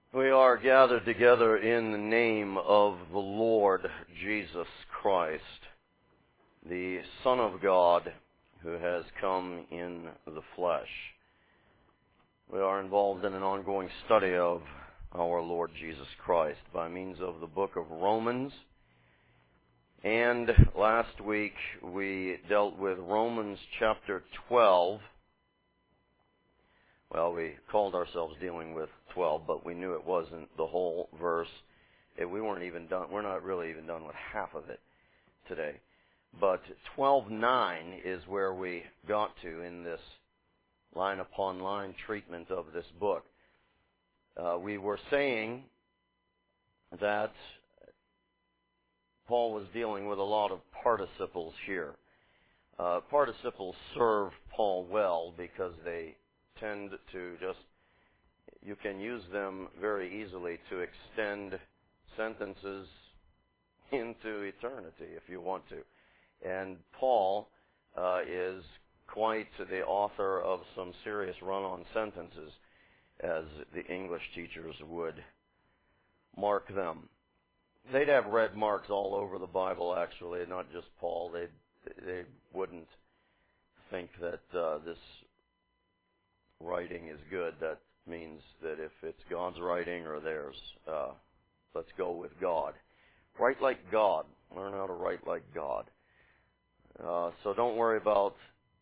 We are gathered together in the name of the Lord Jesus Christ, the Son of God who has come in the flesh. We are involved in an ongoing study of our Lord Jesus Christ by means of the book of Romans. And last week we dealt with Romans chapter 12. Well, we called ourselves dealing with 12, but we knew it wasn't the whole verse. We weren't even done. We're not really even done with half of it today. But 12:9 is where we got to in this line upon line treatment of this book. We were saying that Paul was dealing with a lot of participles here. Participles serve Paul well because they tend to you can use them very easily to extend sentences into eternity if you want to. And Paul is quite the author of some serious run-on sentences, as the English teachers would mark them. They'd have red marks all over the Bible, actually, not just Paul. They wouldn't think that this writing is good. That means that if it's God's writing or theirs, let's go with God. Write like God. Learn how to write like God. So don't worry about,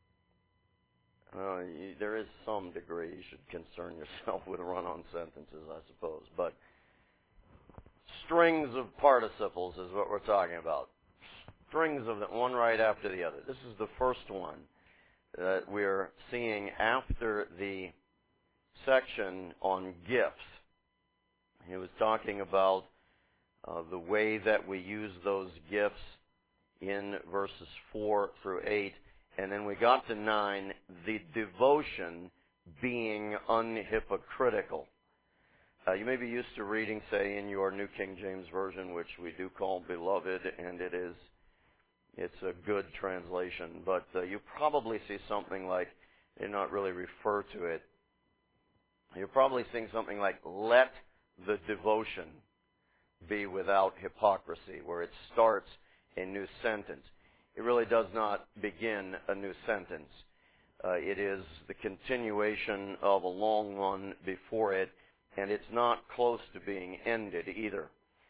there is some degree you should concern yourself with run-on sentences, I suppose. But strings of participles is what we're talking about. Strings of them, one right after the other. This is the first one that we're seeing after the section on gifts. He was talking about the way that we use those gifts in verses 4 through 8. And then we got to 9, the devotion being unhypocritical. You may be used to reading, say, in your New King James Version, which we do call beloved, and it's a good translation, but you probably see something like, they not really refer to it, you're probably seeing something like, let the devotion be without hypocrisy, where it starts a new sentence. It really does not begin a new sentence. It is the continuation of a long one before it, and it's not close to being ended either.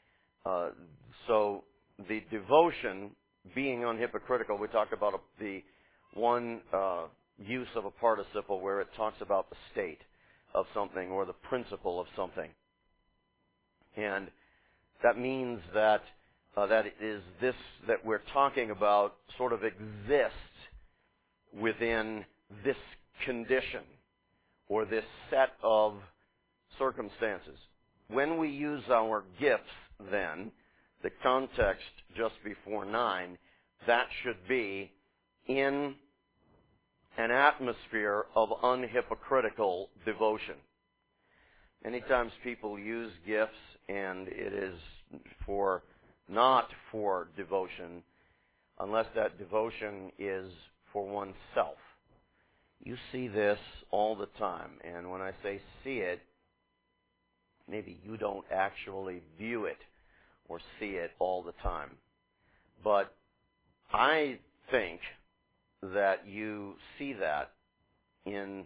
So the devotion being unhypocritical, we talked about the one use of a participle where it talks about the state of something or the principle of something. And that means that that it is this that we're talking about sort of exists within this condition or this set of circumstances. When we use our gifts, then, the context just before 9, that should be in an atmosphere of unhypocritical devotion. Many times people use gifts and it is not for devotion unless that devotion is for oneself. You see this all the time, and when I say see it, maybe you don't actually view it or see it all the time. But I think that you see that in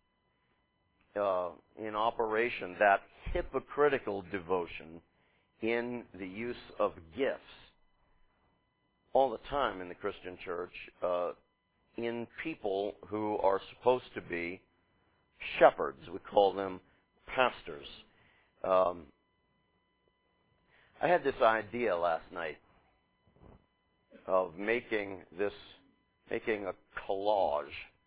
operation, that hypocritical devotion in the use of gifts all the time in the Christian church, in people who are supposed to be shepherds. We call them pastors. I had this idea last night of making a collage.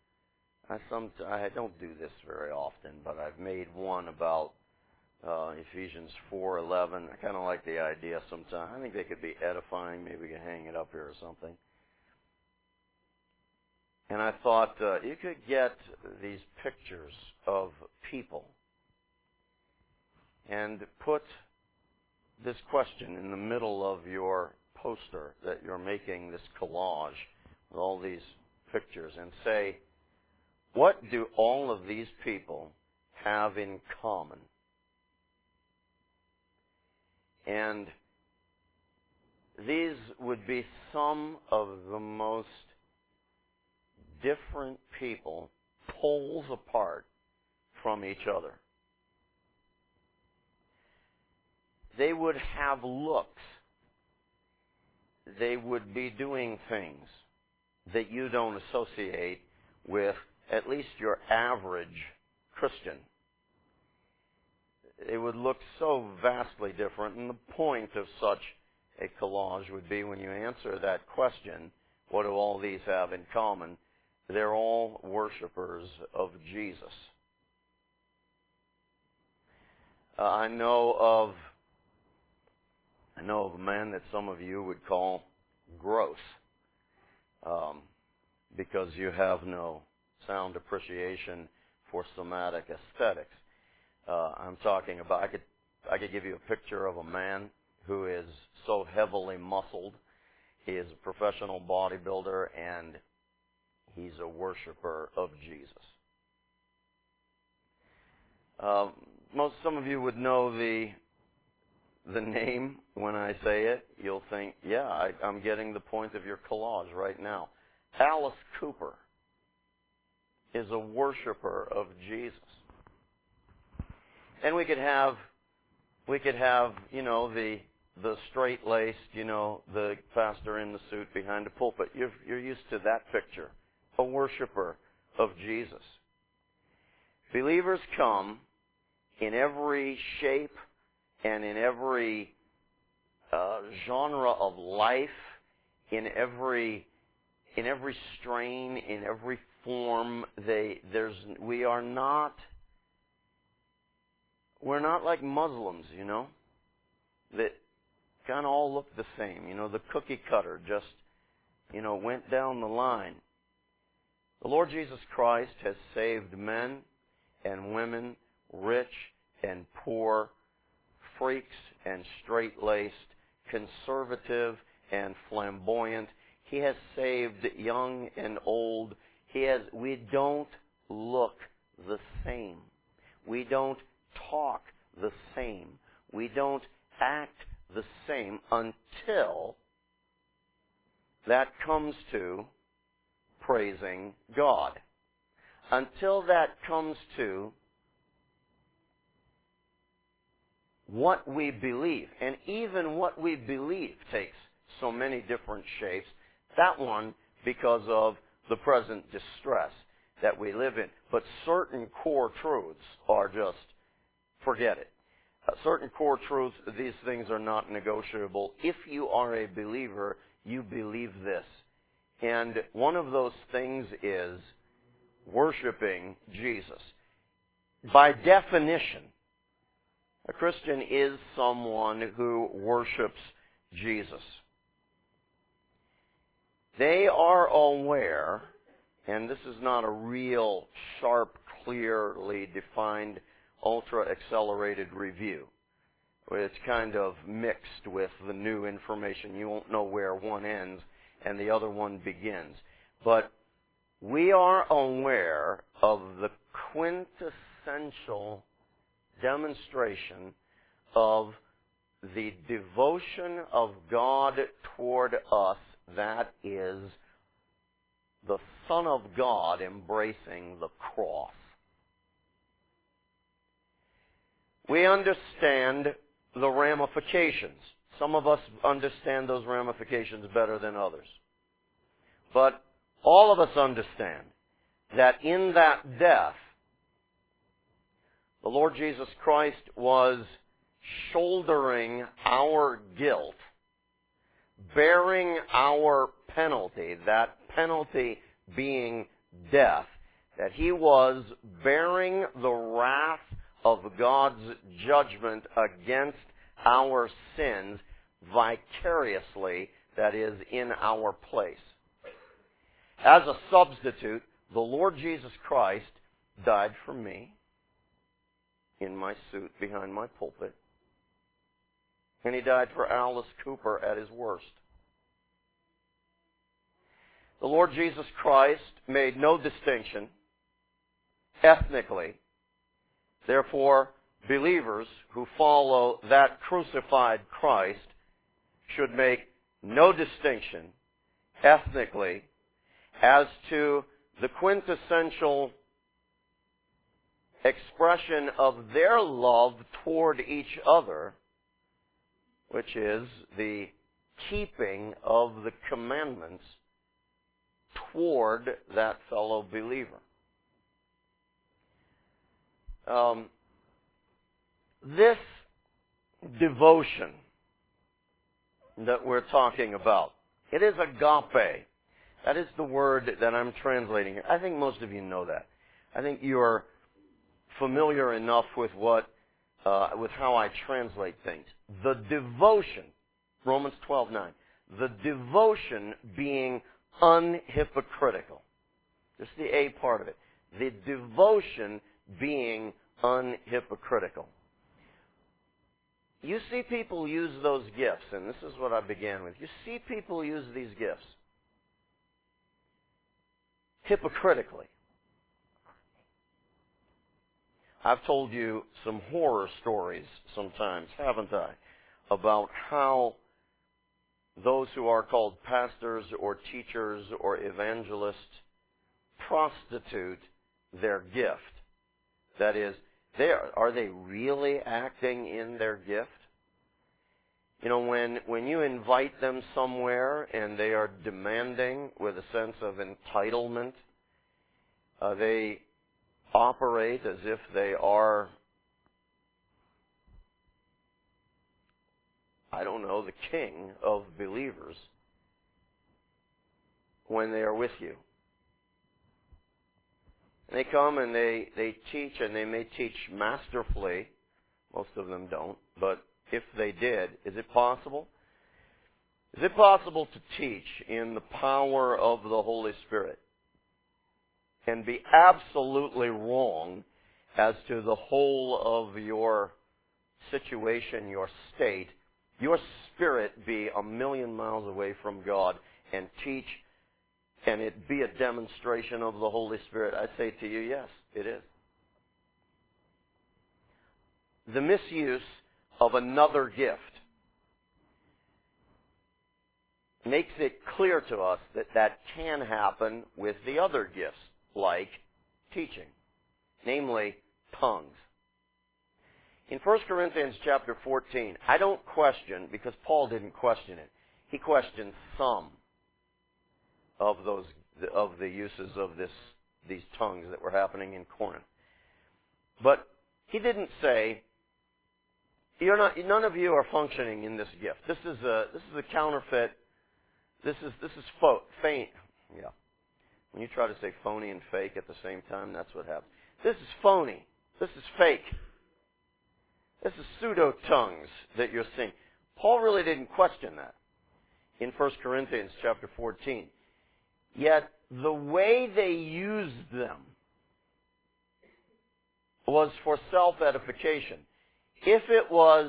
I don't do this very often, but I've made one about Ephesians 4:11. I kind of like the idea sometimes. I think they could be edifying. Maybe we can hang it up here or something. And I thought you could get these pictures of people and put this question in the middle of your poster that you're making, this collage with all these pictures, and say, what do all of these people have in common? And these would be some of the most different people, poles apart from each other. They would have looks. They would be doing things that you don't associate with at least your average Christian. It would look so vastly different, and the point of such a collage would be, when you answer that question, what do all these have in common? They're all worshipers of Jesus. I know of a man that some of you would call gross, because you have no sound appreciation for somatic aesthetics. I'm talking about, I could give you a picture of a man who is so heavily muscled. He is a professional bodybuilder, and he's a worshiper of Jesus. Some of you would know the name when I say it. You'll think, yeah, I'm getting the point of your collage right now. Alice Cooper is a worshiper of Jesus. And we could have, the straight-laced, the pastor in the suit behind the pulpit. You're used to that picture. A worshiper of Jesus. Believers come in every shape and in every genre of life, in every strain, in every form. We're not like Muslims, that kind of all look the same. The cookie cutter just, went down the line. The Lord Jesus Christ has saved men and women, rich and poor, freaks and straight-laced, conservative and flamboyant. He has saved young and old. We don't look the same. We don't talk the same. We don't act the same until that comes to praising God. Until that comes to what we believe. And even what we believe takes so many different shapes. That one because of the present distress that we live in. But certain core truths are just, forget it. Certain core truths, these things are not negotiable. If you are a believer, you believe this. And one of those things is worshiping Jesus. By definition, a Christian is someone who worships Jesus. They are aware, and this is not a real sharp, clearly defined, ultra-accelerated review. It's kind of mixed with the new information. You won't know where one ends and the other one begins. But we are aware of the quintessential demonstration of the devotion of God toward us, that is the Son of God embracing the cross. We understand the ramifications. Some of us understand those ramifications better than others. But all of us understand that in that death, the Lord Jesus Christ was shouldering our guilt, bearing our penalty, that penalty being death, that He was bearing the wrath of God's judgment against our sins vicariously, that is, in our place. As a substitute, the Lord Jesus Christ died for me in my suit behind my pulpit. And He died for Alice Cooper at his worst. The Lord Jesus Christ made no distinction ethnically. Therefore, believers who follow that crucified Christ should make no distinction ethnically as to the quintessential expression of their love toward each other, which is the keeping of the commandments toward that fellow believer. This devotion that we're talking about, it is agape. That is the word that I'm translating here. I think most of you know that. I think you're familiar enough with with how I translate things. The devotion, Romans 12:9. The devotion being unhypocritical. Just the A part of it. The devotion being unhypocritical. You see people use those gifts, and this is what I began with. You see people use these gifts hypocritically. I've told you some horror stories sometimes, haven't I, about how those who are called pastors or teachers or evangelists prostitute their gift. That is, are they really acting in their gift? You know, when you invite them somewhere and they are demanding with a sense of entitlement, they operate as if they are, I don't know, the king of believers when they are with you. And they come and they teach, and they may teach masterfully. Most of them don't, but if they did, is it possible? Is it possible to teach in the power of the Holy Spirit and be absolutely wrong as to the whole of your situation, your state, your spirit be a million miles away from God, and teach, and it be a demonstration of the Holy Spirit? I say to you, yes, it is. The misuse of another gift makes it clear to us that that can happen with the other gifts, like teaching, namely tongues. In 1 Corinthians chapter 14, I don't question, because Paul didn't question it. He questioned some of the uses of these tongues that were happening in Corinth. But he didn't say, none of you are functioning in this gift. This is a counterfeit. This is faint. Yeah. When you try to say phony and fake at the same time, that's what happens. This is phony. This is fake. This is pseudo-tongues that you're seeing. Paul really didn't question that in 1 Corinthians chapter 14. Yet the way they used them was for self-edification. If it was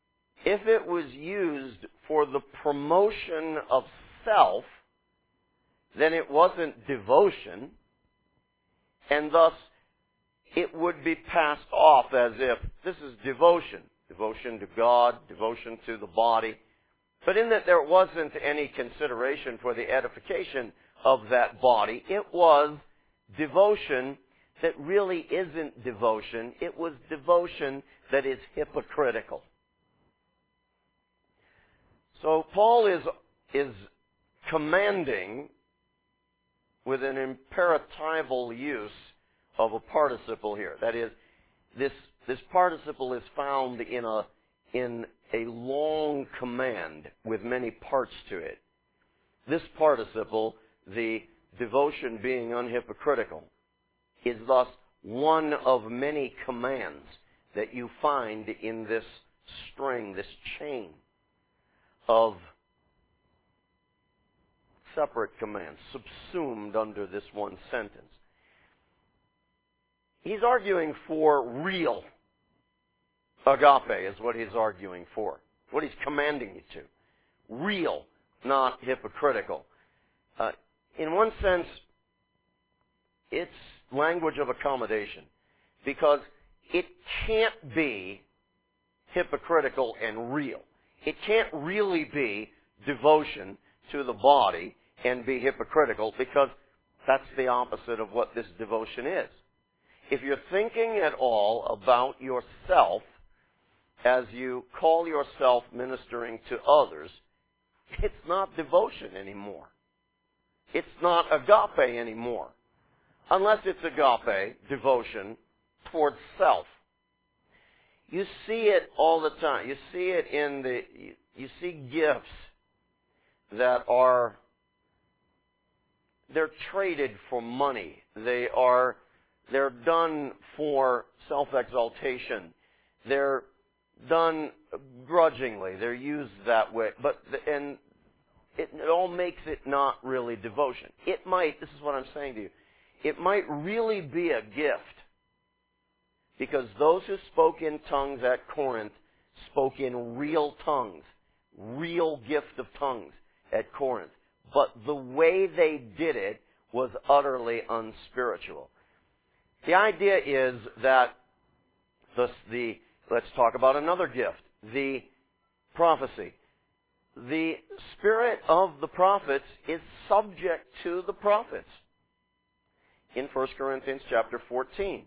used for the promotion of self, then it wasn't devotion, and thus it would be passed off as if this is devotion to God, devotion to the body. But in that there wasn't any consideration for the edification of that body, it was devotion that really isn't devotion. It was devotion that is hypocritical. So Paul is commanding with an imperatival use of a participle here. That is, this participle is found in a long command with many parts to it. This participle, the devotion being unhypocritical, is thus one of many commands that you find in this string, this chain of separate commands subsumed under this one sentence. He's arguing for real agape is what he's arguing for, what he's commanding you to. Real, not hypocritical. In one sense, it's language of accommodation, because it can't be hypocritical and real. It can't really be devotion to the body and be hypocritical, because that's the opposite of what this devotion is. If you're thinking at all about yourself as you call yourself ministering to others, it's not devotion anymore. It's not agape anymore. Unless it's agape, devotion towards self. You see it all the time. You see it you see gifts that they're traded for money. They're done for self-exaltation. They're done grudgingly. They're used that way. And it all makes it not really devotion. It might, this is what I'm saying to you, it might really be a gift, because those who spoke in tongues at Corinth spoke in real tongues, real gift of tongues at Corinth. But the way they did it was utterly unspiritual. The idea is that let's talk about another gift, the prophecy. The spirit of the prophets is subject to the prophets in 1 Corinthians chapter 14.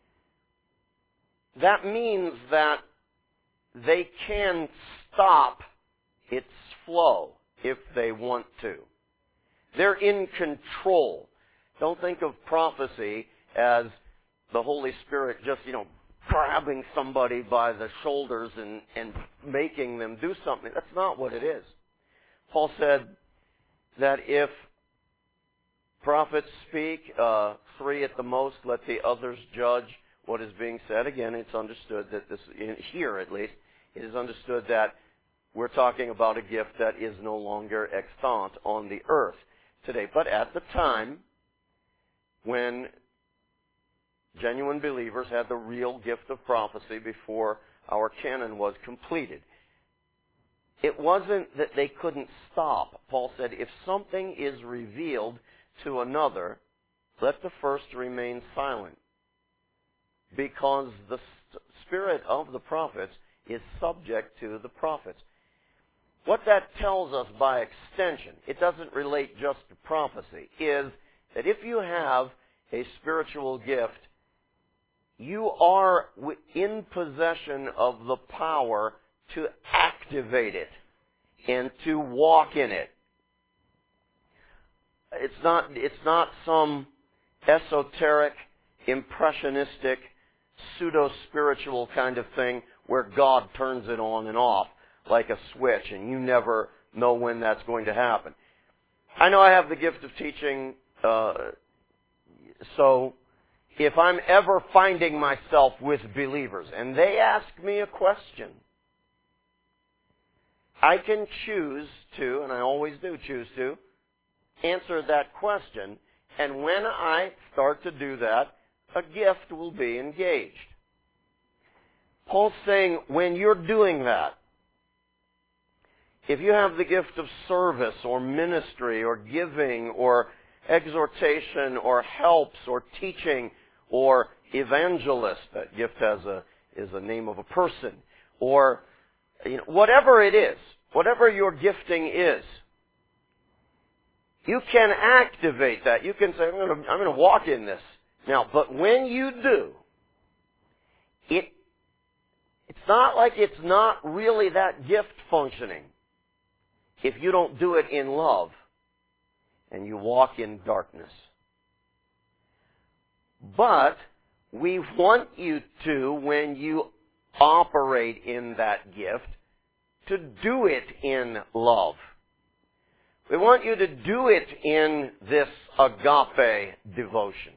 That means that they can stop its flow if they want to. They're in control. Don't think of prophecy as the Holy Spirit just, grabbing somebody by the shoulders and making them do something. That's not what it is. Paul said that if prophets speak, 3 at the most, let the others judge what is being said. Again, it's understood that here at least, it is understood that we're talking about a gift that is no longer extant on the earth today. But at the time when genuine believers had the real gift of prophecy before our canon was completed, it wasn't that they couldn't stop. Paul said, if something is revealed to another, let the first remain silent, because the spirit of the prophets is subject to the prophets. What that tells us by extension, it doesn't relate just to prophecy, is that if you have a spiritual gift, you are in possession of the power to activate it and to walk in it. It's not some esoteric, impressionistic, pseudo-spiritual kind of thing where God turns it on and off like a switch and you never know when that's going to happen. I know I have the gift of teaching, so if I'm ever finding myself with believers and they ask me a question, I can choose to, and I always do choose to, answer that question, and when I start to do that, a gift will be engaged. Paul's saying, when you're doing that, if you have the gift of service or ministry or giving or exhortation or helps or teaching or evangelist, that gift is a name of a person, or whatever it is, whatever your gifting is, you can activate that. You can say, I'm going to walk in this. Now, but when you do, it's not like it's not really that gift functioning if you don't do it in love and you walk in darkness. But we want you to, when you operate in that gift, to do it in love. We want you to do it in this agape devotion.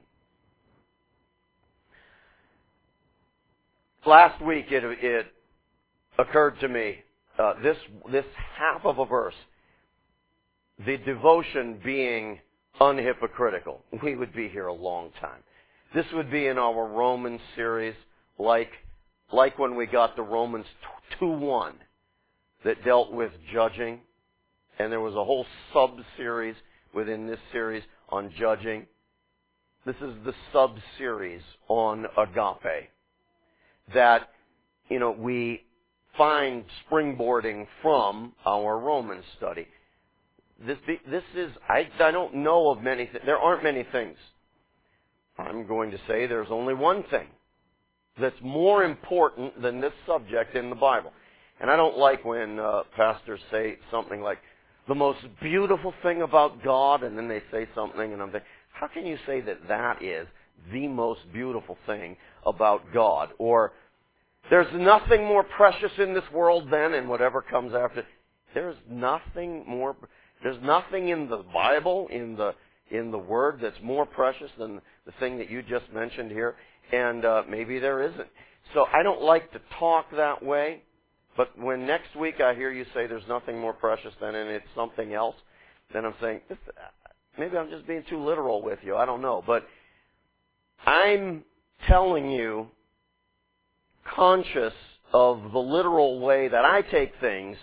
Last week it occurred to me, this half of a verse, the devotion being unhypocritical. We would be here a long time. This would be in our Romans series, like when we got to Romans 2:1 that dealt with judging. And there was a whole sub-series within this series on judging. This is the sub-series on agape. that, we find springboarding from our Romans study. This is, I don't know of many, there aren't many things. I'm going to say there's only one thing that's more important than this subject in the Bible. And I don't like when pastors say something like, the most beautiful thing about God, and then they say something, and I'm thinking, how can you say that that is the most beautiful thing about God? Or, there's nothing more precious in this world than, and whatever comes after. There's nothing in the Bible, in the Word, that's more precious than the thing that you just mentioned here. And maybe there isn't. So I don't like to talk that way. But when next week I hear you say there's nothing more precious than, and it's something else, then I'm saying, maybe I'm just being too literal with you. I don't know. But I'm telling you, conscious of the literal way that I take things,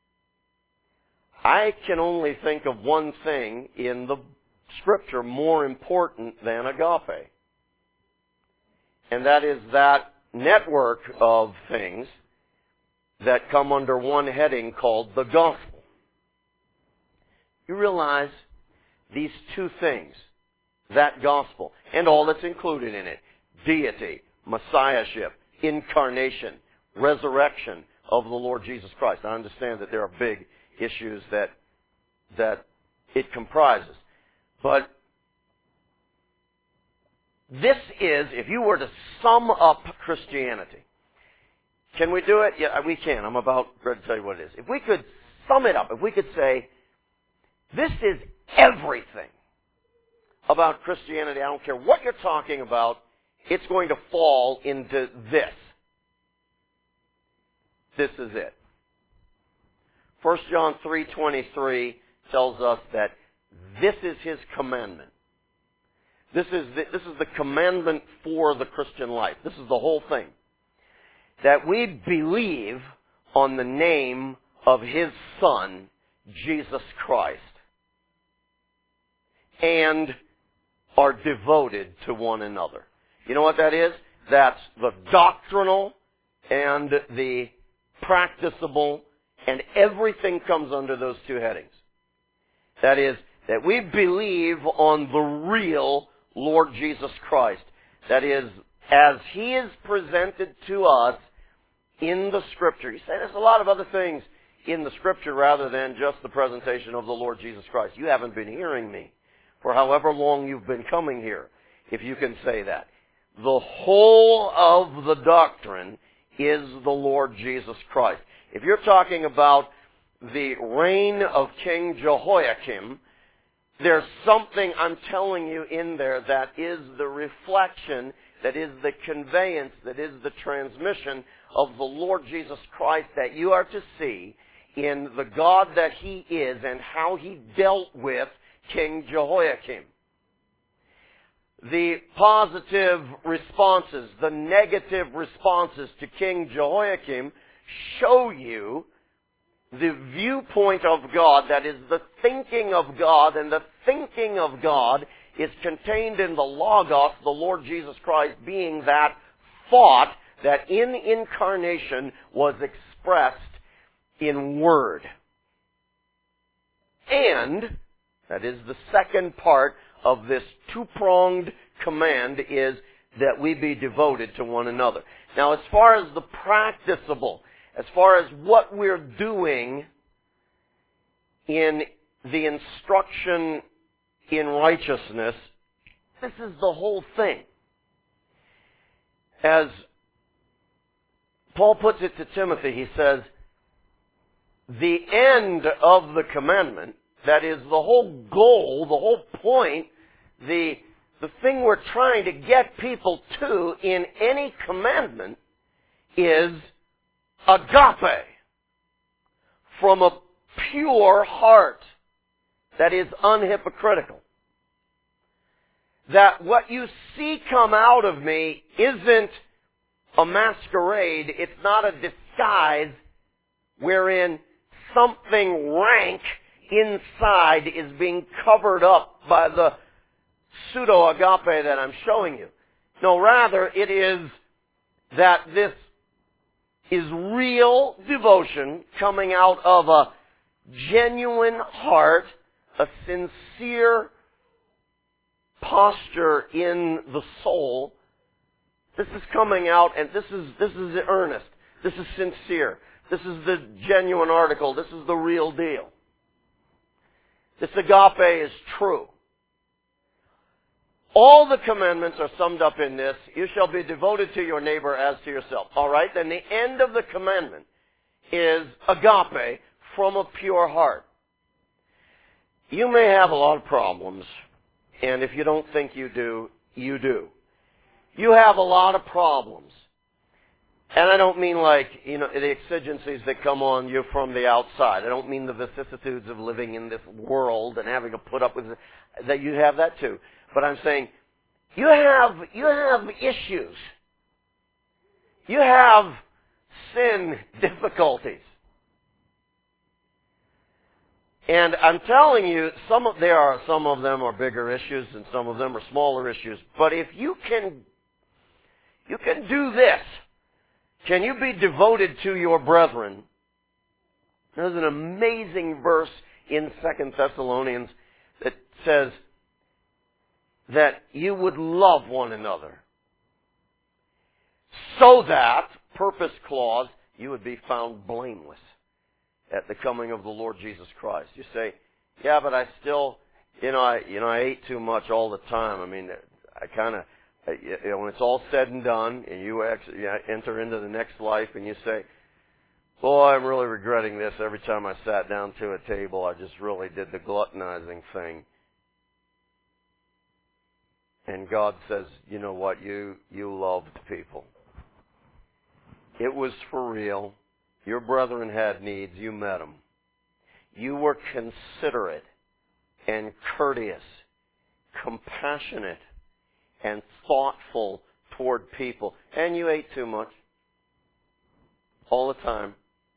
I can only think of one thing in the Scripture more important than agape. And that is that network of things that come under one heading called the gospel. You realize these two things, that gospel, and all that's included in it, deity, messiahship, incarnation, resurrection of the Lord Jesus Christ. I understand that there are big issues that it comprises. But this is, if you were to sum up Christianity, can we do it? Yeah, we can. I'm about ready to tell you what it is. If we could sum it up, if we could say, this is everything about Christianity, I don't care what you're talking about, it's going to fall into this. This is it. 1 John 3:23 tells us that this is His commandment. This is the commandment for the Christian life. This is the whole thing. That we believe on the name of His Son, Jesus Christ, and are devoted to one another. You know what that is? That's the doctrinal and the practicable, and everything comes under those two headings. That is, that we believe on the real Lord Jesus Christ. That is, as He is presented to us in the Scripture. You say there's a lot of other things in the Scripture rather than just the presentation of the Lord Jesus Christ. You haven't been hearing me for however long you've been coming here, if you can say that. The whole of the doctrine is the Lord Jesus Christ. If you're talking about the reign of King Jehoiakim, there's something I'm telling you in there that is the reflection, that is the conveyance, that is the transmission of the Lord Jesus Christ that you are to see in the God that He is and how He dealt with King Jehoiakim. The positive responses, the negative responses to King Jehoiakim show you the viewpoint of God, that is the thinking of God, and the thinking of God is contained in the Logos, the Lord Jesus Christ, being that thought that in incarnation was expressed in word. And, that is the second part of this two-pronged command, is that we be devoted to one another. Now, as far as the practicable, as far as what we're doing in the instruction in righteousness, this is the whole thing. As Paul puts it to Timothy, he says, the end of the commandment, that is the whole goal, the whole point, the thing we're trying to get people to in any commandment is agape, from a pure heart that is unhypocritical. That what you see come out of me isn't a masquerade, it's not a disguise wherein something rank inside is being covered up by the pseudo-agape that I'm showing you. No, rather, it is that this is real devotion coming out of a genuine heart, a sincere posture in the soul. This is coming out, and this is earnest. This is sincere. This is the genuine article. This is the real deal. This agape is true. All the commandments are summed up in this. You shall be devoted to your neighbor as to yourself. All right? Then the end of the commandment is agape from a pure heart. You may have a lot of problems, and if you don't think you do, you do. You have a lot of problems. And I don't mean like, the exigencies that come on you from the outside. I don't mean the vicissitudes of living in this world and having to put up with it. That you have that too. But I'm saying, you have issues. You have sin difficulties. And I'm telling you, some of them are bigger issues and some of them are smaller issues. But if you can do this, can you be devoted to your brethren? There's an amazing verse in 2 Thessalonians that says that you would love one another so that, purpose clause, you would be found blameless at the coming of the Lord Jesus Christ. You say, yeah, but I still, I ate too much all the time. I mean, I kind of, when it's all said and done, and you enter into the next life, and you say, boy, I'm really regretting this. Every time I sat down to a table, I just really did the gluttonizing thing. And God says, you know what, you loved people. It was for real. Your brethren had needs. You met them. You were considerate and courteous, compassionate, and thoughtful toward people. And you ate too much. All the time.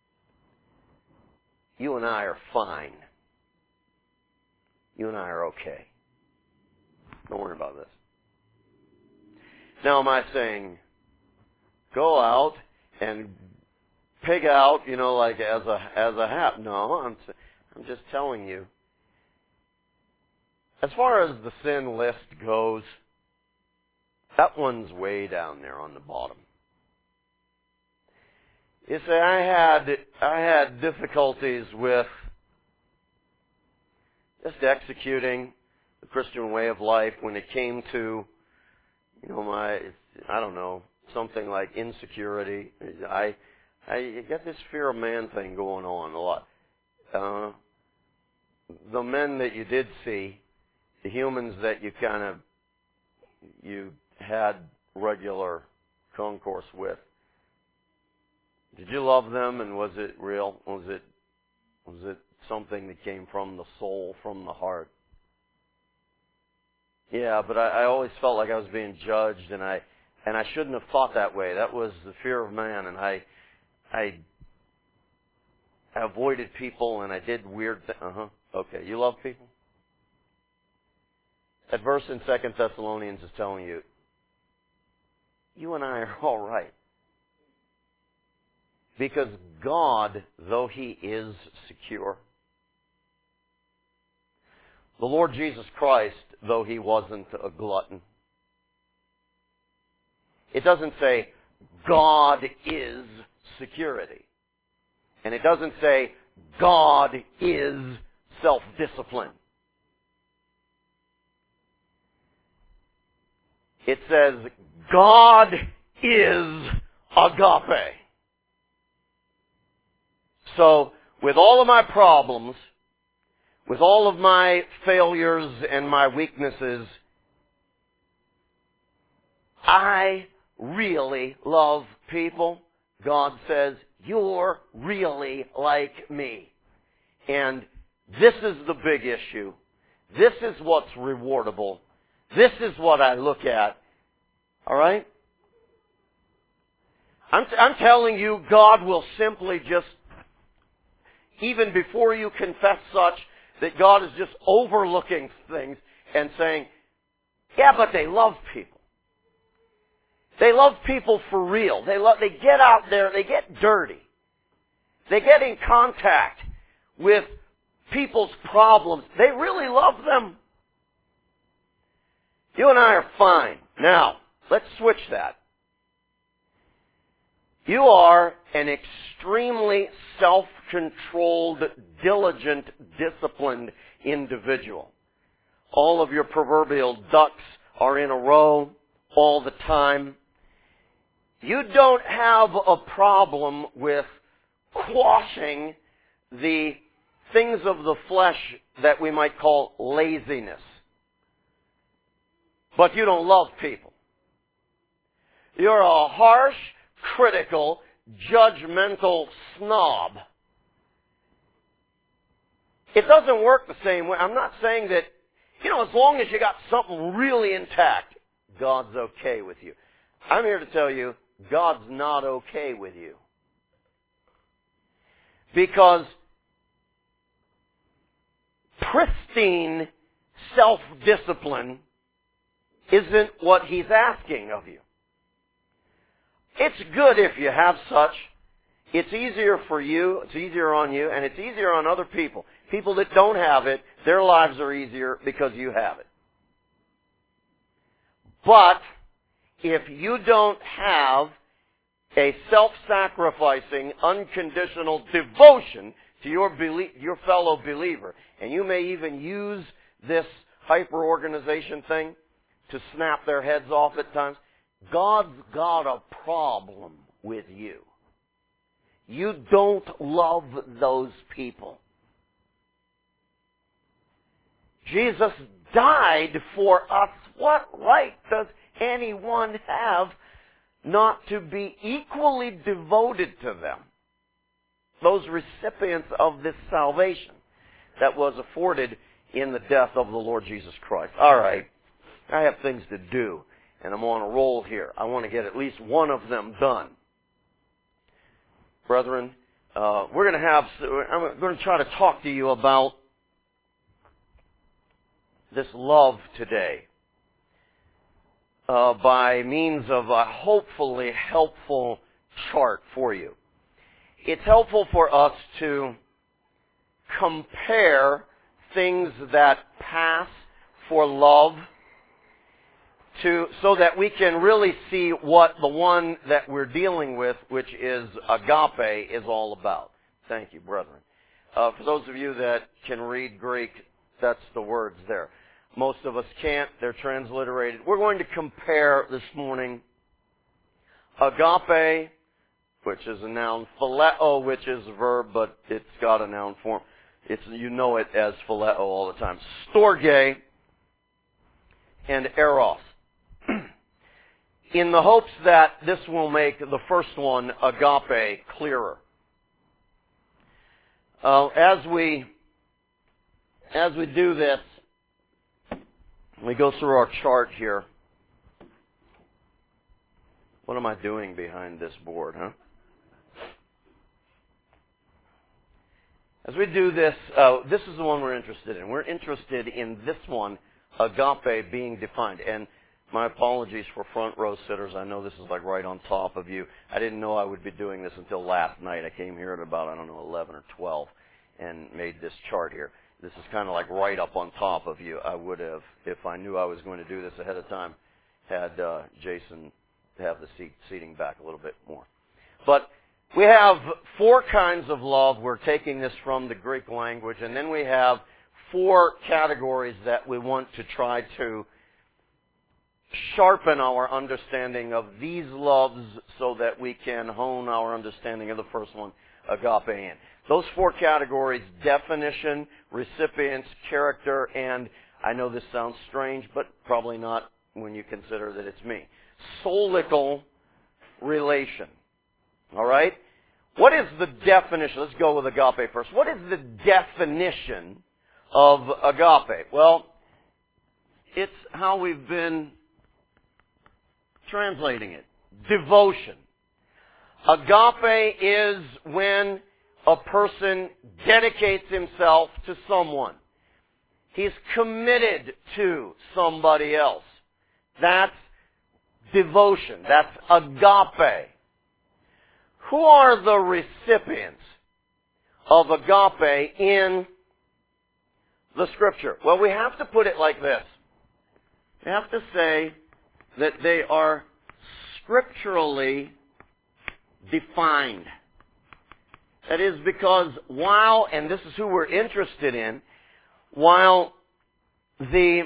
You and I are fine. You and I are okay. Don't worry about this. Now, am I saying, go out and pig out, like as a hat? No, I'm just telling you. As far as the sin list goes, that one's way down there on the bottom. You say, I had difficulties with just executing the Christian way of life when it came to, something like insecurity. I get this fear of man thing going on a lot. The men that you did see, the humans that you had regular concourse with, did you love them, and was it real? Was it something that came from the soul, from the heart? Yeah, but I always felt like I was being judged, and I shouldn't have thought that way. That was the fear of man, and I avoided people, and I did weird things. Okay, you love people? That verse in 2 Thessalonians is telling you, you and I are all right. Because God, though He is secure, the Lord Jesus Christ, though He wasn't a glutton, it doesn't say God is security. And it doesn't say God is self-discipline. It says God is agape. So, with all of my problems, with all of my failures and my weaknesses, I really love people. God says, you're really like me. And this is the big issue. This is what's rewardable. This is what I look at. All right? I'm telling you, God will simply just, even before you confess such, that God is just overlooking things and saying, yeah, but they love people. They love people for real. They get out there, they get dirty. They get in contact with people's problems. They really love them. You and I are fine. Now, let's switch that. You are an extremely self-controlled, diligent, disciplined individual. All of your proverbial ducks are in a row all the time. You don't have a problem with quashing the things of the flesh that we might call laziness. But you don't love people. You're a harsh, critical, judgmental snob. It doesn't work the same way. I'm not saying that, as long as you got something really intact, God's okay with you. I'm here to tell you, God's not okay with you. Because pristine self-discipline isn't what He's asking of you. It's good if you have such. It's easier for you, it's easier on you, and it's easier on other people. People that don't have it, their lives are easier because you have it. But if you don't have a self-sacrificing, unconditional devotion to your fellow believer, and you may even use this hyper-organization thing to snap their heads off at times, God's got a problem with you. You don't love those people. Jesus died for us. What right does anyone have not to be equally devoted to them? Those recipients of this salvation that was afforded in the death of the Lord Jesus Christ. All right, I have things to do, and I'm on a roll here. I want to get at least one of them done. Brethren, I'm going to try to talk to you about this love today by means of a hopefully helpful chart for you. It's helpful for us to compare things that pass for love so that we can really see what the one that we're dealing with, which is agape, is all about. Thank you, brethren. For those of you that can read Greek, that's the words there. Most of us can't. They're transliterated. We're going to compare this morning agape, which is a noun, phileo, which is a verb, but it's got a noun form. You know it as phileo all the time. Storge and eros. In the hopes that this will make the first one, agape, clearer. As we do this, we go through our chart here. What am I doing behind this board, huh? As we do this, this is the one we're interested in. We're interested in this one, agape, being defined. And my apologies for front row sitters. I know this is like right on top of you. I didn't know I would be doing this until last night. I came here at about, 11 or 12 and made this chart here. This is kind of like right up on top of you. I would have, if I knew I was going to do this ahead of time, had Jason have the seating back a little bit more. But we have 4 kinds of love. We're taking this from the Greek language. And then we have 4 categories that we want to try to sharpen our understanding of these loves so that we can hone our understanding of the first one, agape, in. Those 4 categories: definition, recipients, character, and I know this sounds strange, but probably not when you consider that it's me. Solical relation. All right? What is the definition? Let's go with agape first. What is the definition of agape? Well, it's how we've been translating it. Devotion. Agape is when a person dedicates himself to someone. He's committed to somebody else. That's devotion. That's agape. Who are the recipients of agape in the Scripture? Well, we have to put it like this. We have to say that they are scripturally defined. That is because while, and this is who we're interested in, while the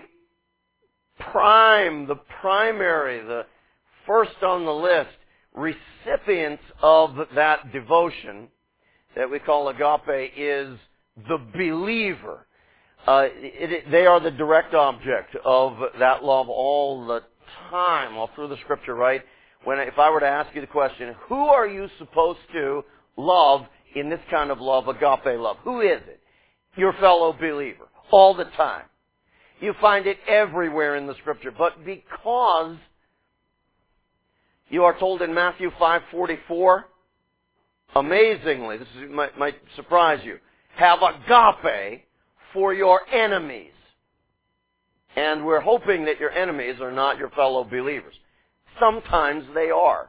primary, the first on the list, recipients of that devotion that we call agape is the believer. They are the direct object of that love all the time, all through the Scripture, right? If I were to ask you the question, who are you supposed to love in this kind of love, agape love? Who is it? Your fellow believer, all the time. You find it everywhere in the Scripture. But because you are told in Matthew 5:44, amazingly, this might surprise you, have agape for your enemies. And we're hoping that your enemies are not your fellow believers. Sometimes they are.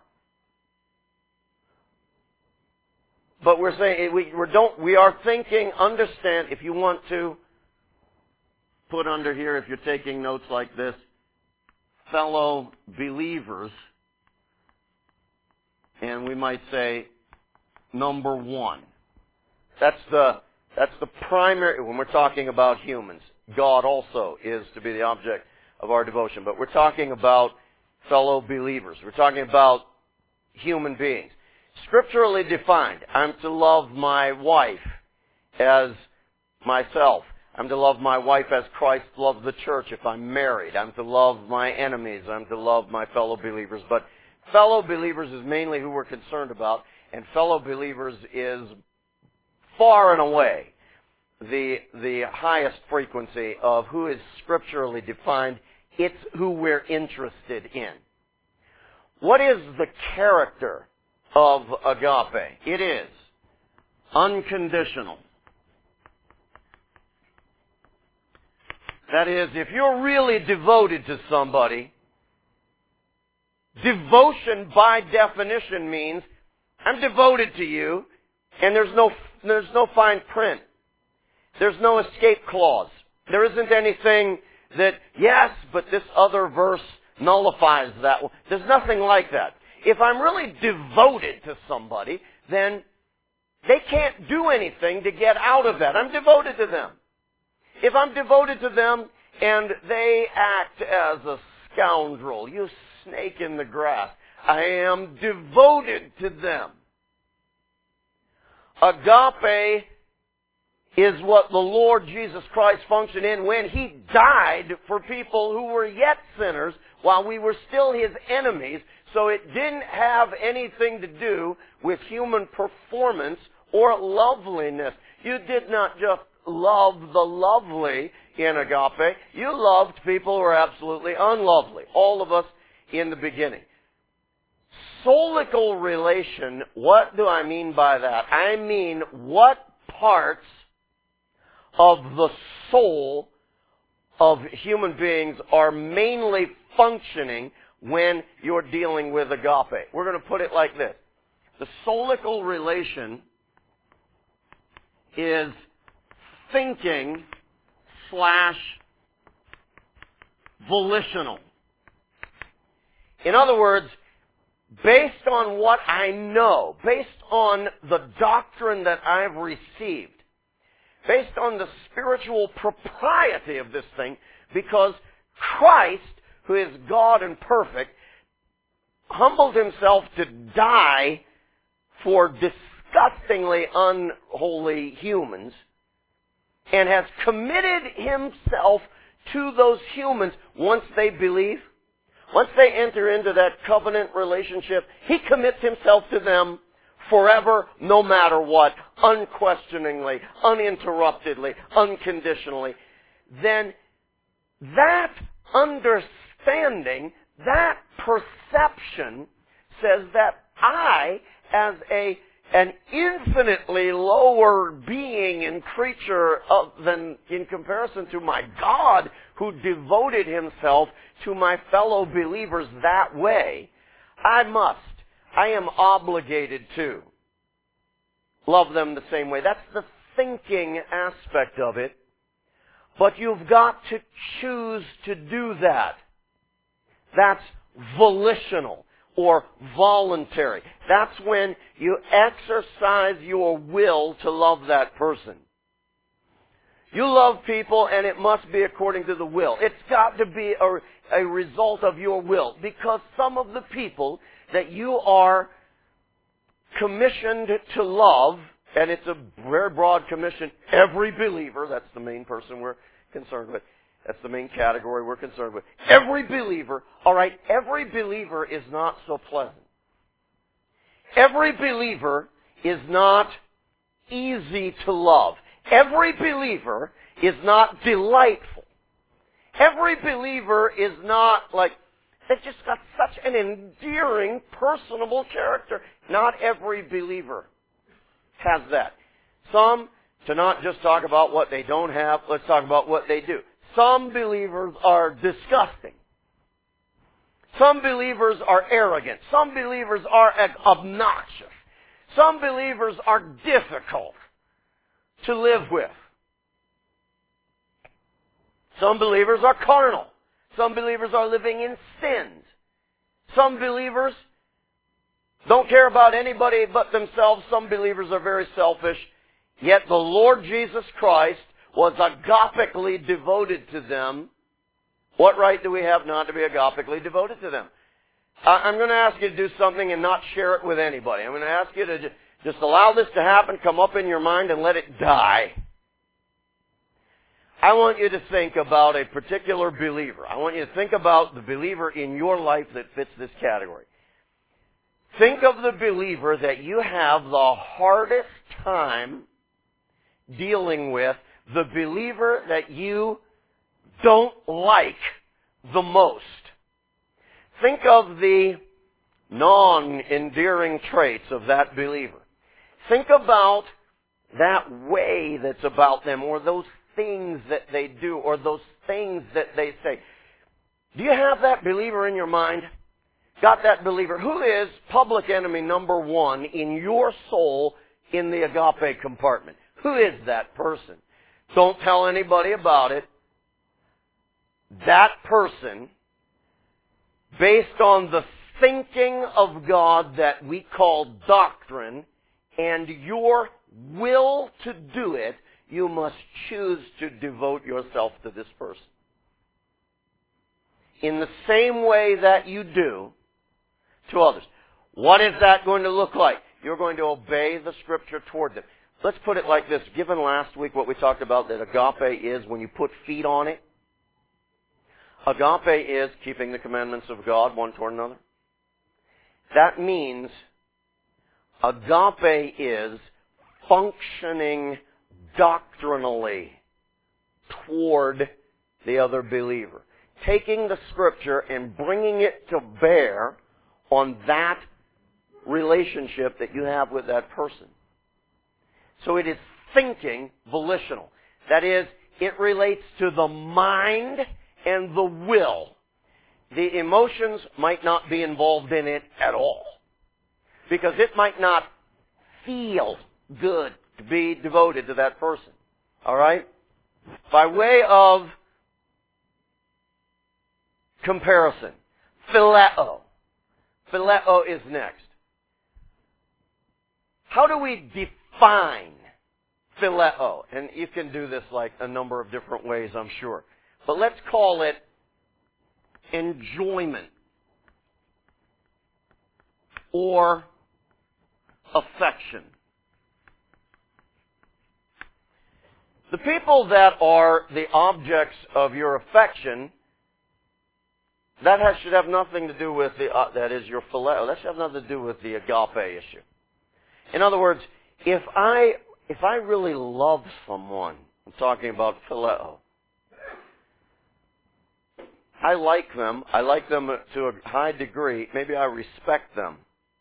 But we're saying, we are thinking, understand, if you want to put under here, if you're taking notes like this, fellow believers, and we might say, number one. That's the primary, when we're talking about humans. God also is to be the object of our devotion. But we're talking about fellow believers. We're talking about human beings. Scripturally defined, I'm to love my wife as myself. I'm to love my wife as Christ loved the church if I'm married. I'm to love my enemies. I'm to love my fellow believers. But fellow believers is mainly who we're concerned about. And fellow believers is far and away the highest frequency of who is scripturally defined. It's who we're interested in. What is the character of agape? It is unconditional. That is, if you're really devoted to somebody, devotion by definition means I'm devoted to you, and there's no fine print. There's no escape clause. There isn't anything that, yes, but this other verse nullifies that one. There's nothing like that. If I'm really devoted to somebody, then they can't do anything to get out of that. I'm devoted to them. If I'm devoted to them and they act as a scoundrel, you snake in the grass, I am devoted to them. Agape is what the Lord Jesus Christ functioned in when He died for people who were yet sinners while we were still His enemies. So it didn't have anything to do with human performance or loveliness. You did not just love the lovely in agape. You loved people who are absolutely unlovely. All of us in the beginning. Solical relation, what do I mean by that? I mean what parts of the soul of human beings are mainly functioning when you're dealing with agape. We're going to put it like this. The solical relation is thinking / volitional. In other words, based on what I know, based on the doctrine that I've received, based on the spiritual propriety of this thing, because Christ, who is God and perfect, humbled Himself to die for disgustingly unholy humans, and has committed Himself to those humans once they believe. Once they enter into that covenant relationship, He commits Himself to them forever, no matter what, unquestioningly, uninterruptedly, unconditionally. Then that understanding, that perception says that I, as an infinitely lower being and creature than in comparison to my God, who devoted himself to my fellow believers that way, I am obligated to love them the same way. That's the thinking aspect of it. But you've got to choose to do that. That's volitional or voluntary. That's when you exercise your will to love that person. You love people, and it must be according to the will. It's got to be a result of your will, because some of the people that you are commissioned to love, and it's a very broad commission, every believer, that's the main person we're concerned with. That's the main category we're concerned with. Every believer, all right, every believer is not so pleasant. Every believer is not easy to love. Every believer is not delightful. Every believer is not like, they've just got such an endearing, personable character. Not every believer has that. Some, to not just talk about what they don't have, let's talk about what they do. Some believers are disgusting. Some believers are arrogant. Some believers are obnoxious. Some believers are difficult to live with. Some believers are carnal. Some believers are living in sins. Some believers don't care about anybody but themselves. Some believers are very selfish. Yet the Lord Jesus Christ was agapically devoted to them. What right do we have not to be agapically devoted to them? I'm going to ask you to do something and not share it with anybody. I'm going to ask you to just allow this to happen, come up in your mind, and let it die. I want you to think about a particular believer. I want you to think about the believer in your life that fits this category. Think of the believer that you have the hardest time dealing with, the believer that you don't like the most. Think of the non-endearing traits of that believer. Think about that way that's about them, or those things that they do, or those things that they say. Do you have that believer in your mind? Got that believer? Who is public enemy number one in your soul in the agape compartment? Who is that person? Don't tell anybody about it. That person, based on the thinking of God that we call doctrine, and your will to do it, you must choose to devote yourself to this person. In the same way that you do to others. What is that going to look like? You're going to obey the Scripture toward them. Let's put it like this. Given last week what we talked about, that agape is when you put feet on it. Agape is keeping the commandments of God one toward another. That means agape is functioning doctrinally toward the other believer. Taking the Scripture and bringing it to bear on that relationship that you have with that person. So it is thinking volitional. That is, it relates to the mind and the will. The emotions might not be involved in it at all, because it might not feel good to be devoted to that person. All right? By way of comparison, phileo. Phileo is next. How do we define phileo? And you can do this like a number of different ways, I'm sure. But let's call it enjoyment or affection. The people that are the objects of your affection, that should have nothing to do with that is your phileo. That should have nothing to do with the agape issue. In other words, if I really love someone, I'm talking about phileo. I like them to a high degree. Maybe I respect them.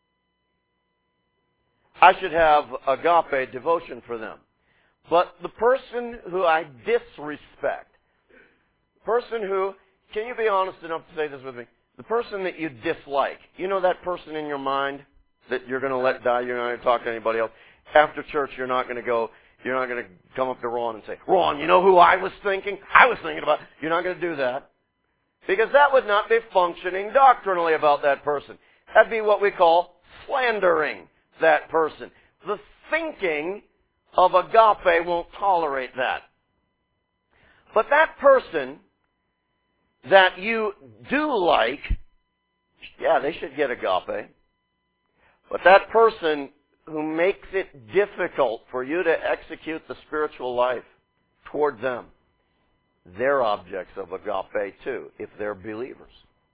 I should have agape devotion for them. But the person who I disrespect, Person who, can you be honest enough to say this with me? The person that you dislike. You know that person in your mind that you're going to let die, you're not going to talk to anybody else. After church, you're not going to come up to Ron and say, Ron, you know who I was thinking? I was thinking about. You're not going to do that. Because that would not be functioning doctrinally about that person. That'd be what we call slandering that person. The thinking of agape won't tolerate that. But that person that you do like, yeah, they should get agape. But that person who makes it difficult for you to execute the spiritual life toward them, they're objects of agape too, if they're believers.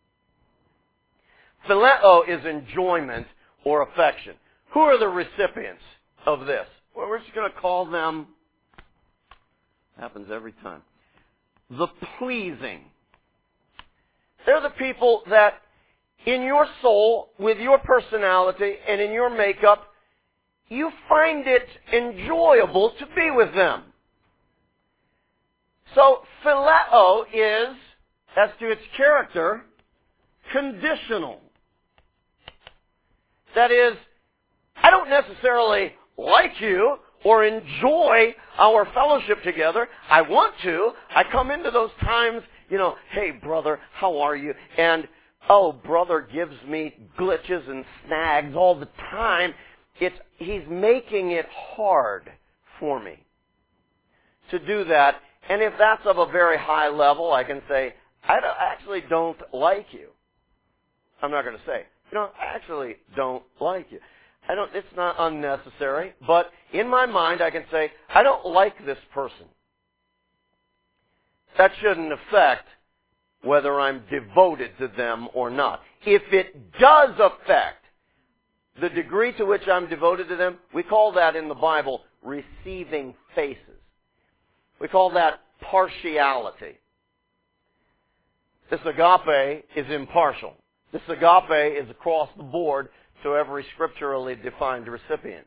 Phileo is enjoyment or affection. Who are the recipients of this? Well, we're just going to call them, happens every time, the pleasing. They're the people that in your soul, with your personality and in your makeup, you find it enjoyable to be with them. So, phileo is, as to its character, conditional. That is, I don't necessarily like you or enjoy our fellowship together. I want to. I come into those times, hey, brother, how are you? And, oh, brother gives me glitches and snags all the time. He's making it hard for me to do that. And if that's of a very high level, I can say, I actually don't like you. I'm not going to say, I actually don't like you. It's not unnecessary, but in my mind I can say, I don't like this person. That shouldn't affect whether I'm devoted to them or not. If it does affect the degree to which I'm devoted to them, we call that in the Bible receiving faces. We call that partiality. This agape is impartial. This agape is across the board to every scripturally defined recipient.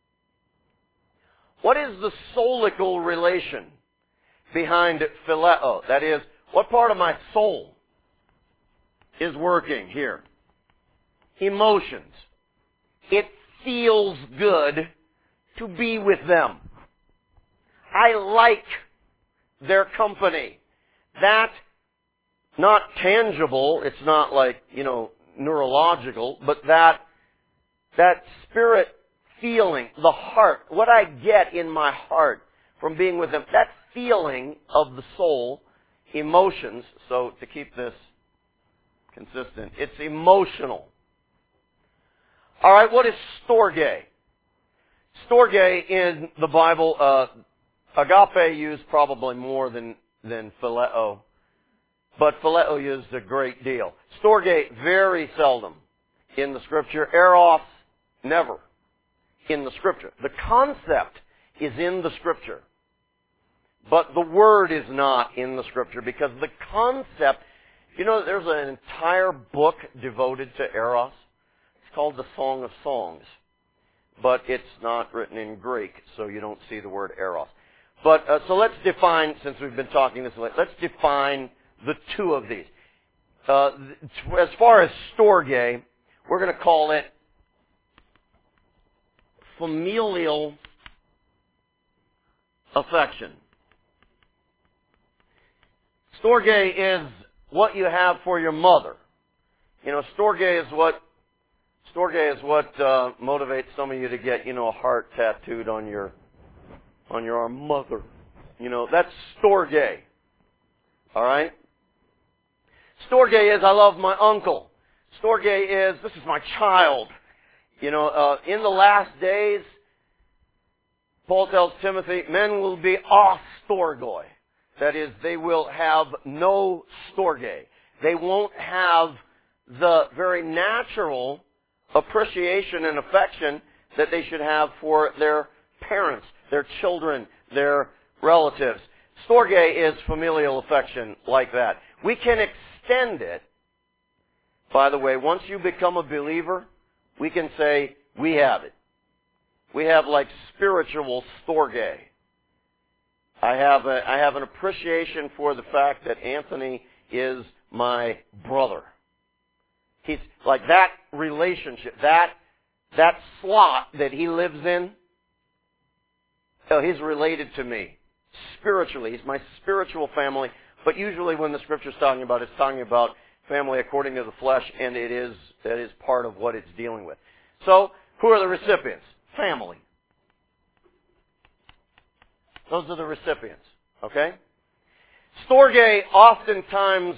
What is the soulical relation behind phileo? That is, what part of my soul is working here? Emotions. It feels good to be with them. I like their company. That, not tangible, it's not like, neurological, but that spirit feeling, the heart, what I get in my heart from being with them, that feeling of the soul, emotions, so to keep this consistent, it's emotional. All right, what is storge? Storge in the Bible, agape used probably more than phileo, but phileo used a great deal. Storge, very seldom in the Scripture. Eros, never in the Scripture. The concept is in the Scripture, but the word is not in the Scripture because the concept, there's an entire book devoted to Eros. It's called the Song of Songs, but it's not written in Greek, so you don't see the word Eros. But so let's define, since we've been talking this way, let's define the two of these. As far as storge, we're going to call it familial affection. Storge is what you have for your mother. Storge is what motivates some of you to get, a heart tattooed on your arm. Mother. That's storge. All right? Storge is, I love my uncle. Storge is, this is my child. In the last days, Paul tells Timothy, men will be astorgoi. That is, they will have no storge. They won't have the very natural appreciation and affection that they should have for their parents, their children, their relatives. Storge is familial affection like that. We can extend it. By the way, once you become a believer, we can say, we have it. We have like spiritual storge. I have an appreciation for the fact that Anthony is my brother. He's like that relationship, that slot that he lives in. He's related to me spiritually. He's my spiritual family. But usually when the Scripture's talking about, it's talking about family according to the flesh, and that is part of what it's dealing with. So, who are the recipients? Family. Those are the recipients. Okay? Storge oftentimes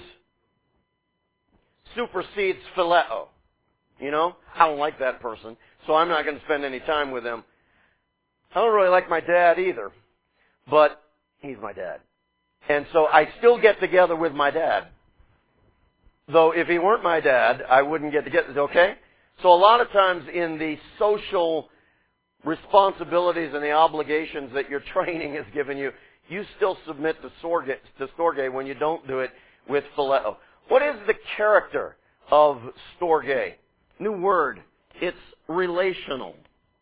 supersedes phileo. You know? I don't like that person, so I'm not going to spend any time with them. I don't really like my dad either, but he's my dad. And so I still get together with my dad. Though if he weren't my dad, I wouldn't get together. Okay? So a lot of times in the social responsibilities and the obligations that your training has given you, you still submit to storge when you don't do it with phileo. What is the character of storge? New word. It's relational.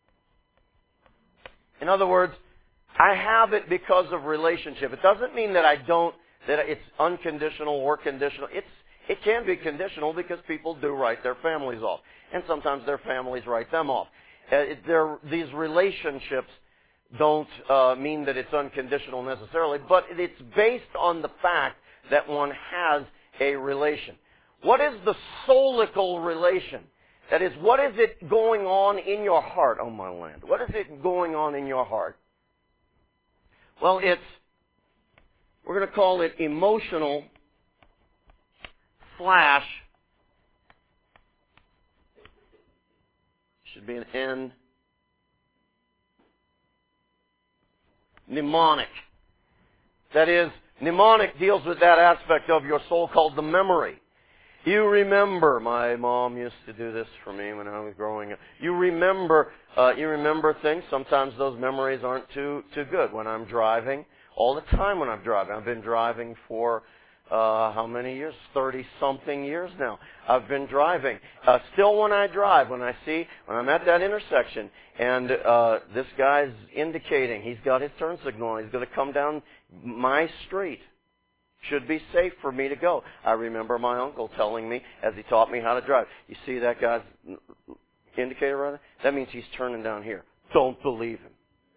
In other words, I have it because of relationship. It doesn't mean that that it's unconditional or conditional. It can be conditional because people do write their families off. And sometimes their families write them off. These relationships don't mean that it's unconditional necessarily, but it's based on the fact that one has a relation. What is the soulical relation? That is, what is it going on in your heart, oh my land? What is it going on in your heart? Well, we're going to call it emotional / should be an N, mnemonic. That is, mnemonic deals with that aspect of your soul called the memory. You remember, my mom used to do this for me when I was growing up. You remember things. Sometimes those memories aren't too good. When I'm driving, all the time when I'm driving. I've been driving for how many years? 30-something years now. I've been driving. Still when I drive, when I'm at that intersection, and this guy's indicating, he's got his turn signal, he's going to come down my street. Should be safe for me to go. I remember my uncle telling me, as he taught me how to drive, you see that guy's indicator right there? That means he's turning down here. Don't believe him.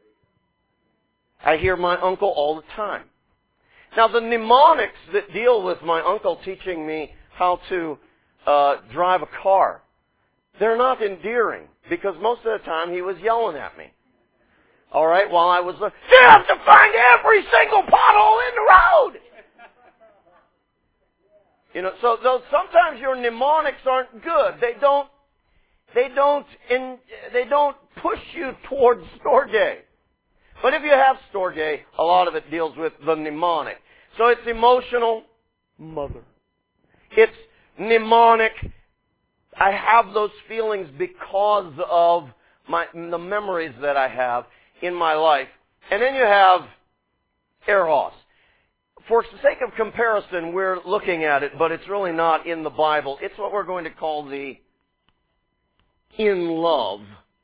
I hear my uncle all the time. Now, the mnemonics that deal with my uncle teaching me how to drive a car, they're not endearing, because most of the time he was yelling at me. All right, while I was, you have to find every single pothole in the road. You know, so sometimes your mnemonics aren't good. They don't push you towards storge. But if you have storge, a lot of it deals with the mnemonic. So it's emotional, mother. It's mnemonic. I have those feelings because of the memories that I have in my life. And then you have eros. For the sake of comparison, we're looking at it, but it's really not in the Bible. It's what we're going to call the in love.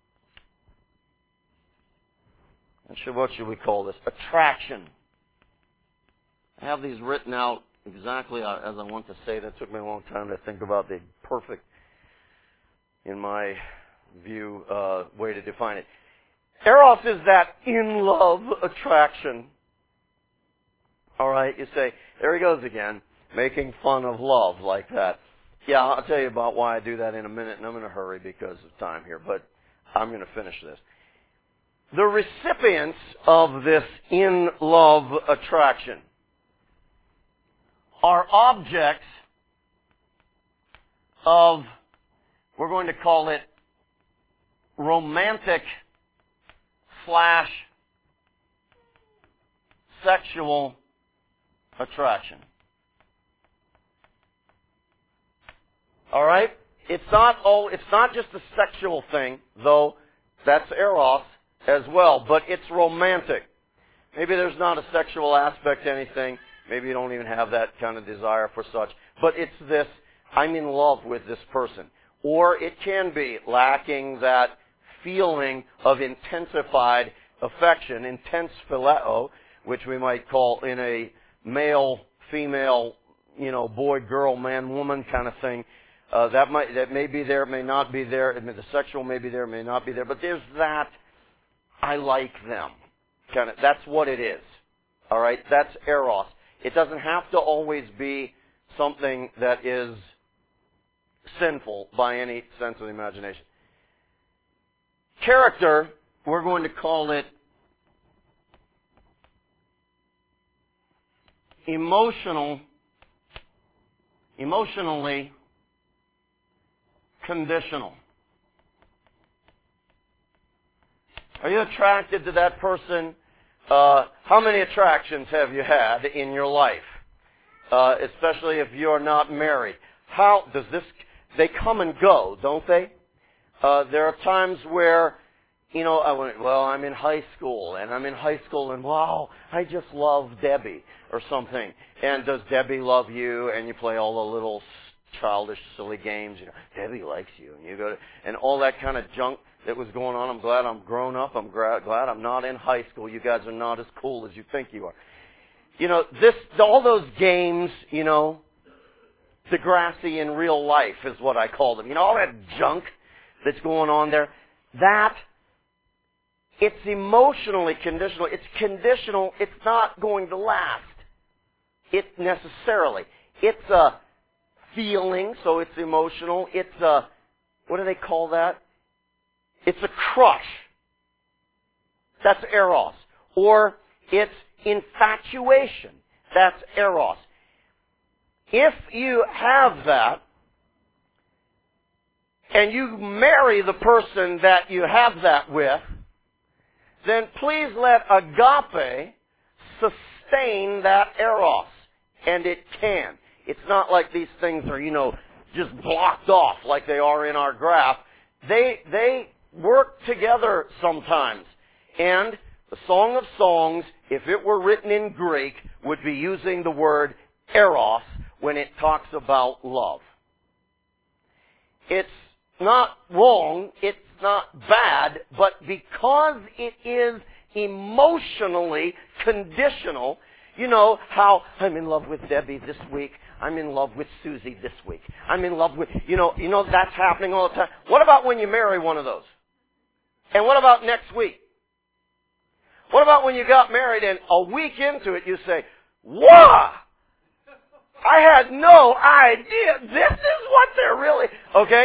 What should we call this? Attraction. I have these written out exactly as I want to say. That took me a long time to think about the perfect, in my view, way to define it. Eros is that in love attraction. All right, you say, there he goes again, making fun of love like that. Yeah, I'll tell you about why I do that in a minute, and I'm in a hurry because of time here, but I'm going to finish this. The recipients of this in-love attraction are objects of, we're going to call it romantic / sexual attraction. All right? It's not just a sexual thing, though that's eros as well, but it's romantic. Maybe there's not a sexual aspect to anything. Maybe you don't even have that kind of desire for such. But it's this, I'm in love with this person. Or it can be lacking that feeling of intensified affection, intense phileo, which we might call in a male, female, boy, girl, man, woman kind of thing. That may be there, may not be there. The sexual may be there, may not be there. But there's that, I like them. That's what it is. All right? That's eros. It doesn't have to always be something that is sinful by any sense of the imagination. Character, we're going to call it emotionally conditional. Are you attracted to that person? How many attractions have you had in your life? Especially if you're not married. How does this... They come and go, don't they? There are times where, I'm in high school, and wow, I just love Debbie, or something. And does Debbie love you? And you play all the little childish, silly games. Debbie likes you, and you go to, and all that kind of junk that was going on. I'm glad I'm grown up. I'm glad I'm not in high school. You guys are not as cool as you think you are. All those games, Degrassi in real life is what I call them. All that junk that's going on there. It's emotionally conditional. It's conditional. It's not going to last. Necessarily. It's a feeling, so it's emotional. It's a, what do they call that? It's a crush. That's eros. Or it's infatuation. That's eros. If you have that, and you marry the person that you have that with, then please let agape sustain that eros. And it can. It's not like these things are, just blocked off like they are in our graph. They work together sometimes. And the Song of Songs, if it were written in Greek, would be using the word eros when it talks about love. It's not wrong, it's not bad, but because it is emotionally conditional, how I'm in love with Debbie this week, I'm in love with Susie this week, I'm in love with, that's happening all the time. What about when you marry one of those? And what about next week? What about when you got married and a week into it you say, wow! I had no idea. This is what they're really... Okay?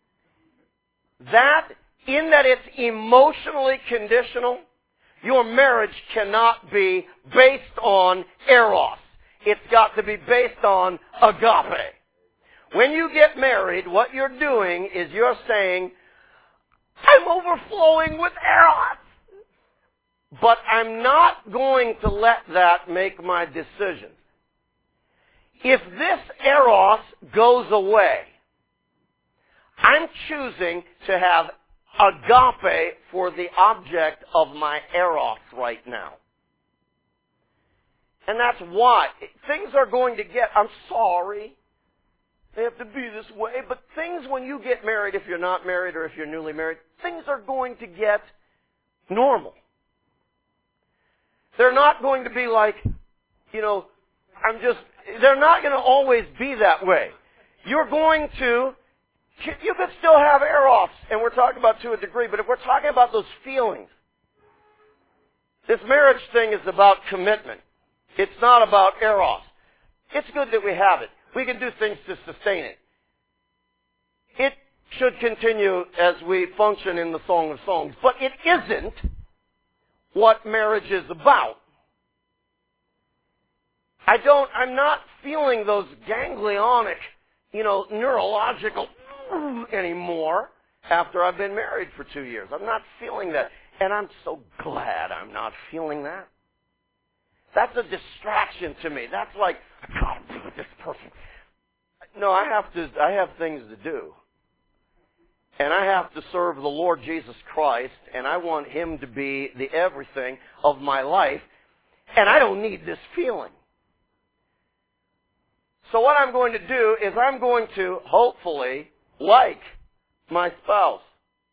In that it's emotionally conditional, your marriage cannot be based on eros. It's got to be based on agape. When you get married, what you're doing is you're saying, I'm overflowing with eros. But I'm not going to let that make my decision. If this eros goes away, I'm choosing to have agape for the object of my eros right now. And that's why. Things are going to get, I'm sorry, they have to be this way, but things when you get married, if you're not married or if you're newly married, things are going to get normal. They're not going to be like, they're not going to always be that way. You could still have eros, and we're talking about to a degree, but if we're talking about those feelings, this marriage thing is about commitment. It's not about eros. It's good that we have it. We can do things to sustain it. It should continue as we function in the Song of Songs, but it isn't what marriage is about. I'm not feeling those ganglionic, neurological anymore after I've been married for 2 years. I'm not feeling that. And I'm so glad I'm not feeling that. That's a distraction to me. That's like, I gotta be with this person. No, I have things to do. And I have to serve the Lord Jesus Christ, and I want Him to be the everything of my life, and I don't need this feeling. So what I'm going to do is I'm going to, hopefully, like my spouse.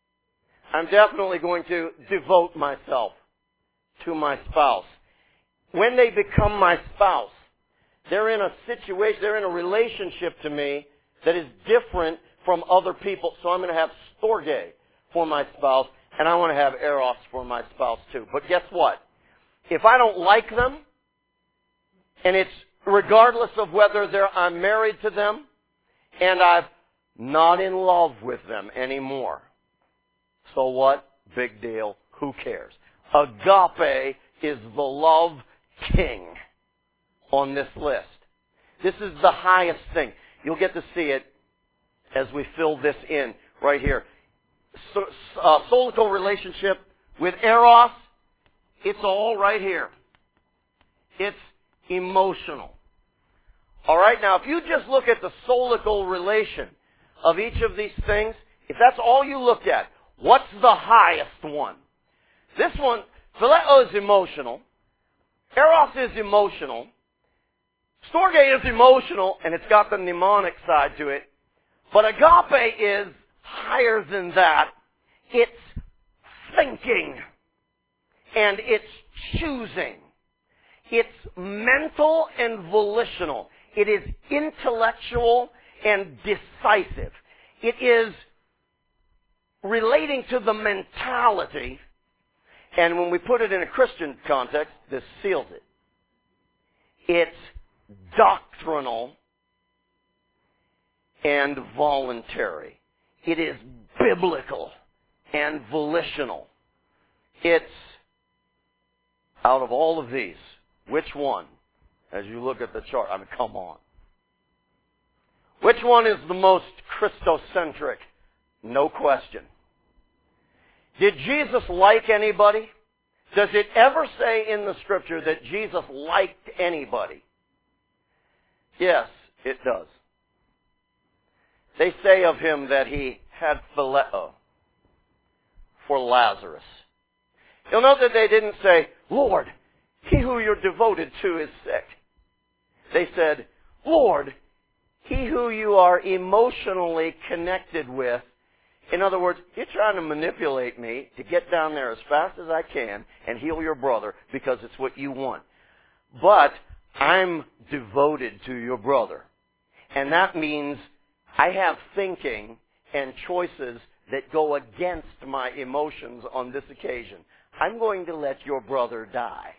I'm definitely going to devote myself to my spouse. when they become my spouse, they're in a situation, they're in a relationship to me that is different from other people. So I'm going to have storge for my spouse, and I want to have eros for my spouse too. But guess what? If I don't like them, and it's regardless of whether I'm married to them, and I'm not in love with them anymore, so what? Big deal. Who cares? Agape is the love king on this list. This is the highest thing. You'll get to see it as we fill this in right here. Solical relationship with eros, it's all right here. It's emotional. All right, now if you just look at the solical relation of each of these things, if that's all you look at, what's the highest one? This one, phileo is emotional. Eros is emotional. Storge is emotional, and it's got the mnemonic side to it. But agape is higher than that. It's thinking. And it's choosing. It's mental and volitional. It is intellectual and decisive. It is relating to the mentality. And when we put it in a Christian context, this seals it. It's doctrinal and voluntary. It is biblical and volitional. It's, out of all of these, which one, as you look at the chart, I mean, come on. Which one is the most Christocentric? No question. Did Jesus like anybody? Does it ever say in the Scripture that Jesus liked anybody? Yes, it does. They say of him that he had phileo for Lazarus. You'll note that they didn't say, Lord, he who you're devoted to is sick. They said, Lord, he who you are emotionally connected with. In other words, you're trying to manipulate me to get down there as fast as I can and heal your brother because it's what you want. But I'm devoted to your brother. And that means I have thinking and choices that go against my emotions on this occasion. I'm going to let your brother die.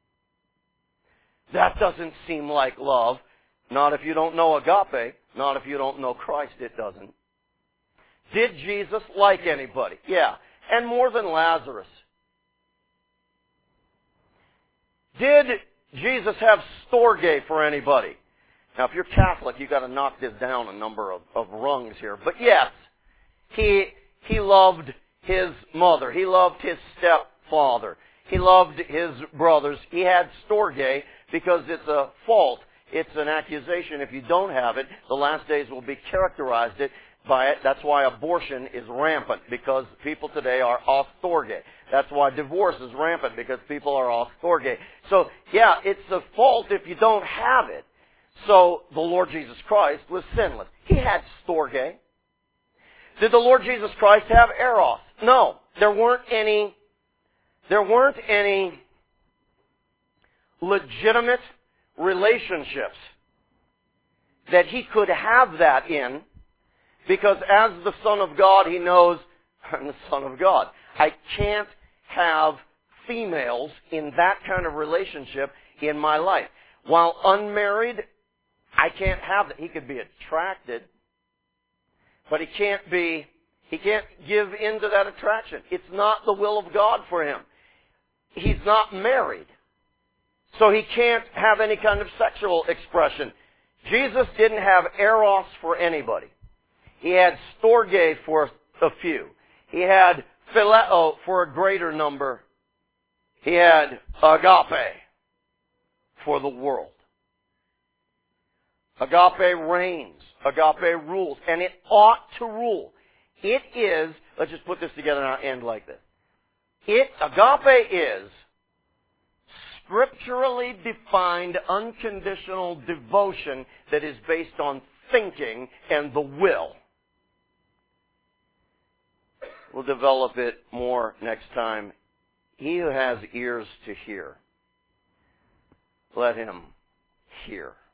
That doesn't seem like love. Not if you don't know agape. Not if you don't know Christ, it doesn't. Did Jesus like anybody? Yeah. And more than Lazarus. Did Jesus have storge for anybody? Now, if you're Catholic, you've got to knock this down a number of rungs here. But yes, he loved his mother. He loved his stepfather. He loved his brothers. He had storge because it's a fault. It's an accusation. If you don't have it, the last days will be characterized by it. That's why abortion is rampant, because people today are off storge. That's why divorce is rampant, because people are off storge. So, yeah, it's a fault if you don't have it. So, the Lord Jesus Christ was sinless. He had storge. Did the Lord Jesus Christ have eros? No. There weren't any legitimate relationships that he could have that in, because as the Son of God, he knows, I'm the Son of God. I can't have females in that kind of relationship in my life. While unmarried, I can't have that. He could be attracted, but he can't give in to that attraction. It's not the will of God for him. He's not married. So he can't have any kind of sexual expression. Jesus didn't have eros for anybody. He had storge for a few. He had phileo for a greater number. He had agape for the world. Agape reigns. Agape rules. And it ought to rule. It is, let's just put this together and I'll end like this. Agape is scripturally defined unconditional devotion that is based on thinking and the will. We'll develop it more next time. He who has ears to hear, let him hear.